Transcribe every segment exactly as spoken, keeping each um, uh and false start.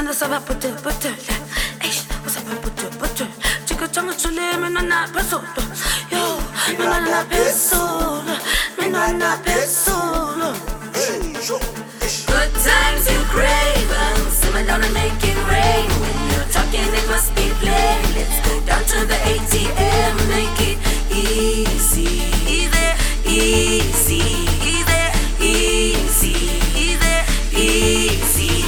Minwana saba putu putu Eish, wasaba putu putu Chica changa chule, minwana pesolo Yo, minwana pesolo Minwana pesolo Good times you crave um, simmer down and make it rain. When you're talking it must be plain. Let's go down to the A T M. Make it easy, easy, easy, easy, easy, easy, easy.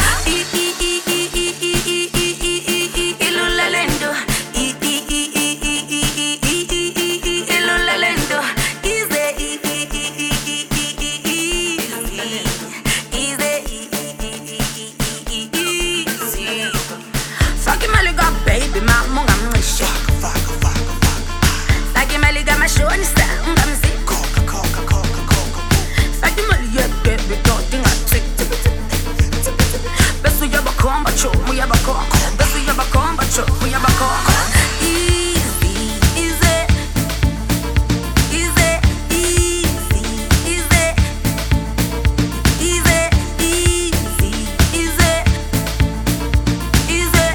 Baby, mama, I'm not sure. Like my liga, my show and style, I'm sick. Coca, Coca, Coca, Coca. Like my liga, baby, don't think I trick. Best we have a combo, we have a cock. Best we have a combo, we have a cock. Easy, easy, easy, easy, easy, easy, easy, easy, easy.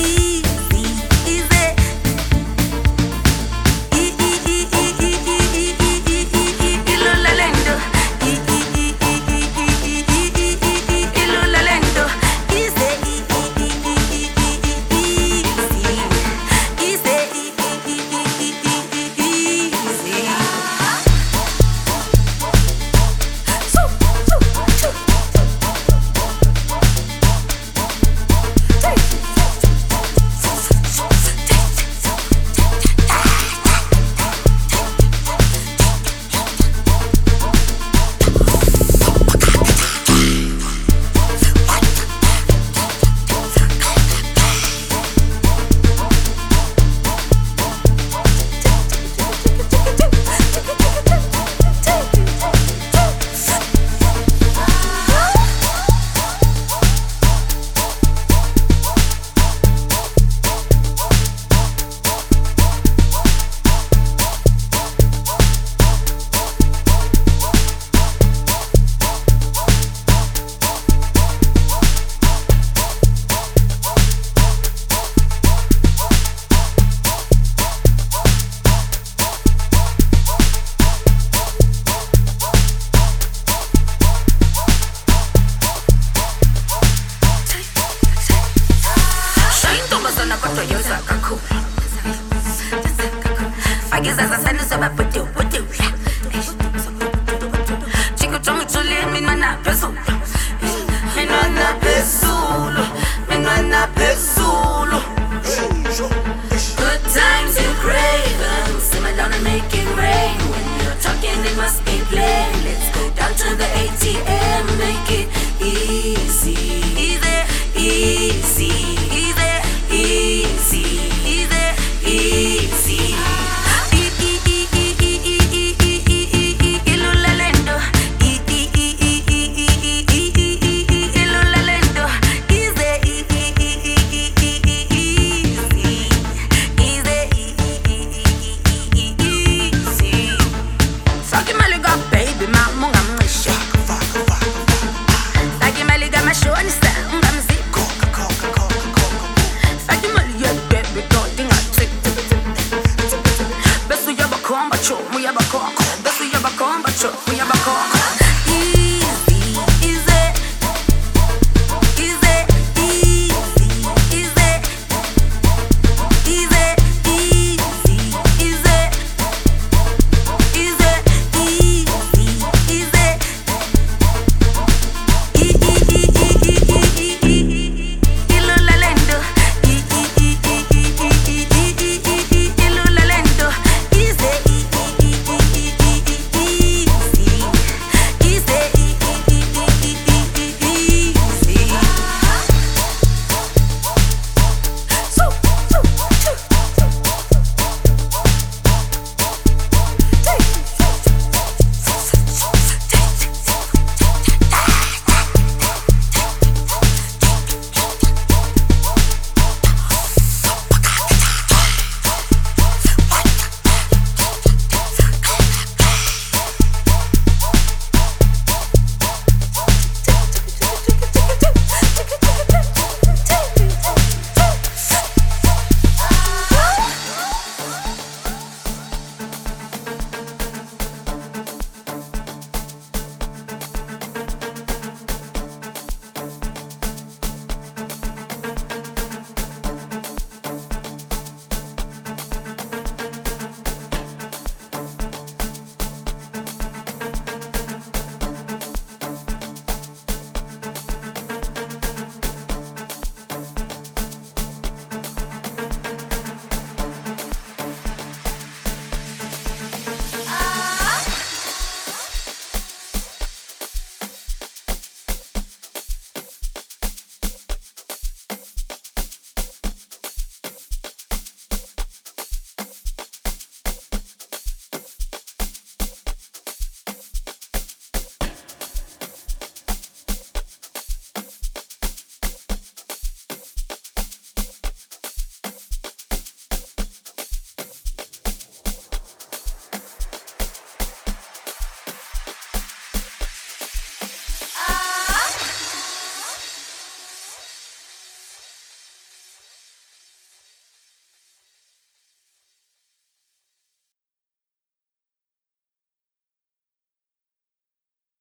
Good times you crave um, simmer down and make it rain. When you're talking it must be plain. Let's go down to the A T M. Make it easy, easy, easy, easy, easy, easy, easy. We have a cock, we have a combo, we have a combo, we